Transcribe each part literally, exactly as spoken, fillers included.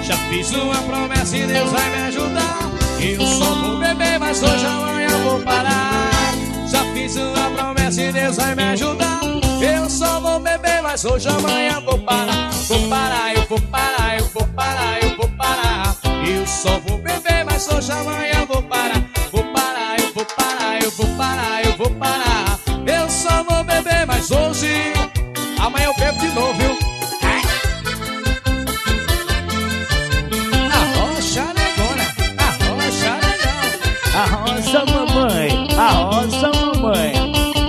Já fiz uma promessa e Deus vai me ajudar. Eu só vou beber, mas hoje amanhã vou parar. Já fiz uma promessa e Deus vai me ajudar. Eu só vou beber, mas hoje amanhã vou parar. Vou parar, eu vou parar, eu vou parar, eu vou parar. Eu só vou beber, mas hoje amanhã vou parar. Vou parar, eu vou parar, eu vou parar, eu vou parar. Eu só vou beber, mas hoje amanhã eu bebo de novo, viu? Arrocha negona, arrocha legal. Arrocha mamãe, arrocha mamãe.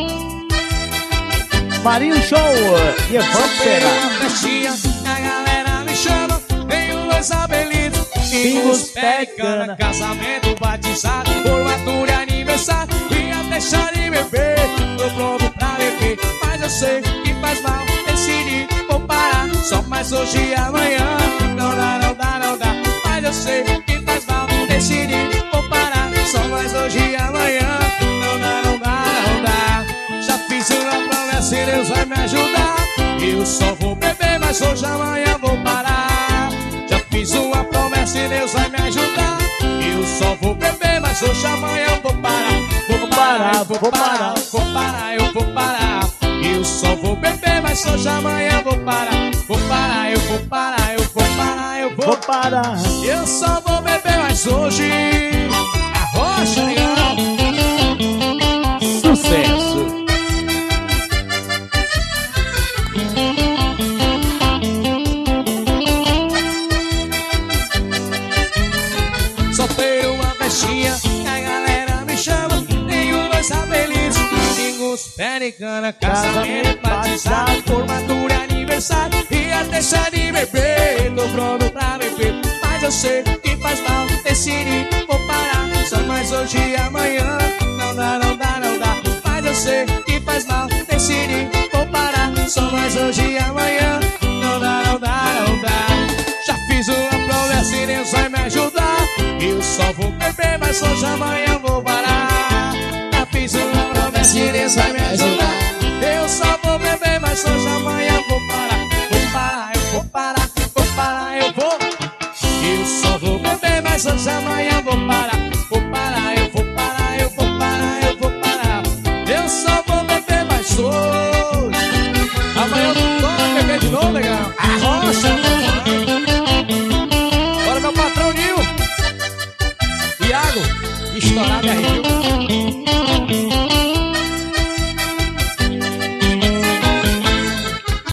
Marinho Show, e vamos pegar uma festinha, a galera me chama. Tenho dois apelidos, Pingos, pé de cana. Casamento, batizado, formatura e aniversário. Ia deixar de beber, tô pronto pra beber. Mas eu sei que faz mal, decidi, vou parar. Só mais hoje e amanhã, não dá, não dá, não dá. Mas eu sei que faz mal, decidi, vou parar. Só mais hoje e amanhã, não dá, não dá, não dá. Já fiz uma promessa e Deus vai me ajudar. Eu só vou beber, mas hoje amanhã vou parar. Já fiz uma promessa e Deus vai me ajudar. Eu só vou beber, mas hoje amanhã vou parar. Vou parar, vou parar, vou parar, eu vou parar. Eu só vou beber, mas hoje amanhã vou parar. Vou parar, eu vou parar, eu vou parar, eu vou, vou parar. Eu só vou beber, mas hoje arrocha legal. Sucesso. Solteiro uma festinha, a galera me chama. Tenho dois apelidos, Pingos, pé de cana. Casamento, batizado, formatura e aniversário. Ia deixar de beber, tô pronto pra beber. Mas eu sei que faz mal, decidi, vou parar. Só mais hoje e amanhã, não dá, não dá, não dá. Mas eu sei que faz mal, decidi, vou parar. Só mais hoje e amanhã, não dá, não dá, não dá. Já fiz uma promessa e Deus vai me ajudar. Eu só vou beber, mas hoje amanhã vou parar. Já fiz uma promessa e Deus vai me ajudar. Eu só vou beber, mas hoje amanhã vou parar. Vou parar, eu vou parar, vou parar, eu vou. Eu só vou beber, mas hoje amanhã vou parar.